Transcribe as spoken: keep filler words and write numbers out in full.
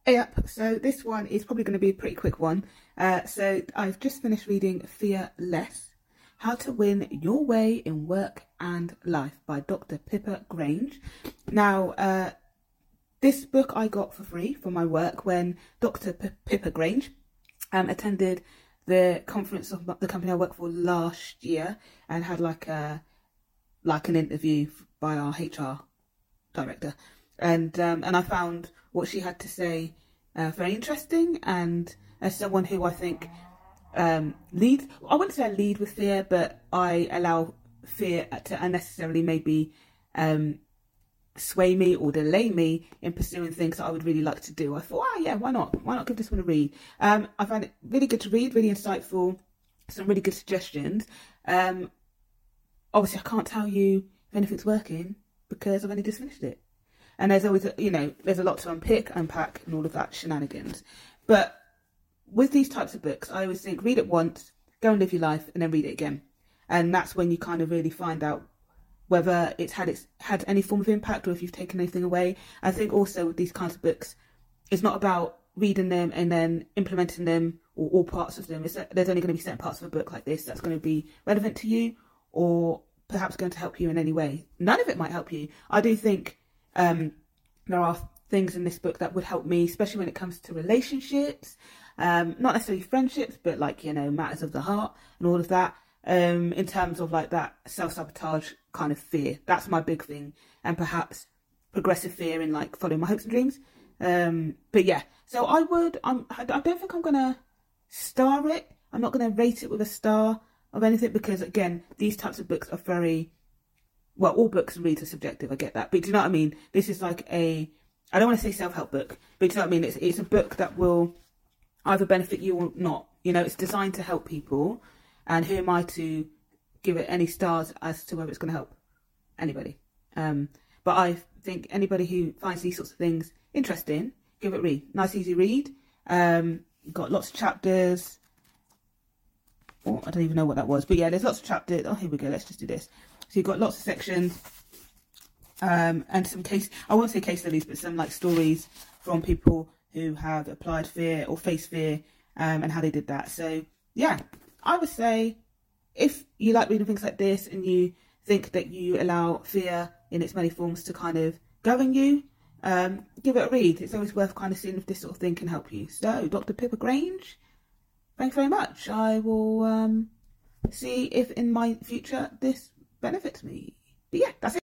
Hey up, so this one is probably going to be a pretty quick one. Uh, so I've just finished reading Fear Less, How to Win Your Way in Work and Life by Doctor Pippa Grange. Now, uh, this book I got for free from my work when Doctor P- Pippa Grange um, attended the conference of the company I work for last year and had like a like an interview by our H R director. And um, and I found what she had to say uh, very interesting, and as someone who I think um, lead, I wouldn't say I lead with fear, but I allow fear to unnecessarily maybe um, sway me or delay me in pursuing things that I would really like to do. I thought, oh yeah, why not? Why not give this one a read? Um, I found it really good to read, really insightful, some really good suggestions. Um, obviously, I can't tell you if anything's working because I've only just finished it. And there's always, you know, there's a lot to unpick, unpack, and all of that shenanigans. But with these types of books, I always think read it once, go and live your life, and then read it again. And that's when you kind of really find out whether it's had it's had any form of impact or if you've taken anything away. I think also with these kinds of books, it's not about reading them and then implementing them or all parts of them. It's, there's only going to be certain parts of a book like this that's going to be relevant to you or perhaps going to help you in any way. None of it might help you. I do think Um, there are things in this book that would help me, especially when it comes to relationships, um, not necessarily friendships, but like, you know, matters of the heart and all of that, um, in terms of like that self-sabotage kind of fear. That's my big thing. And perhaps progressive fear in like following my hopes and dreams. Um, but yeah, so I would, I'm, I don't think I'm going to star it. I'm not going to rate it with a star of anything because, again, these types of books are very... Well, all books and reads are subjective, I get that. But do you know what I mean? This is like a, I don't want to say self-help book, but do you know what I mean? It's, it's a book that will either benefit you or not. You know, it's designed to help people. And who am I to give it any stars as to whether it's going to help anybody? Um, but I think anybody who finds these sorts of things interesting, give it a read. Nice, easy read. Um, got lots of chapters. Oh, I don't even know what that was. But yeah, there's lots of chapters. Oh, here we go. Let's just do this. So you've got lots of sections um, and some case, I won't say case studies, but some like stories from people who have applied fear or faced fear um, and how they did that. So yeah, I would say if you like reading things like this and you think that you allow fear in its many forms to kind of govern you, um, give it a read. It's always worth kind of seeing if this sort of thing can help you. So Doctor Pippa Grange, thanks very much. I will um, see if in my future this benefits me. But yeah, that's it.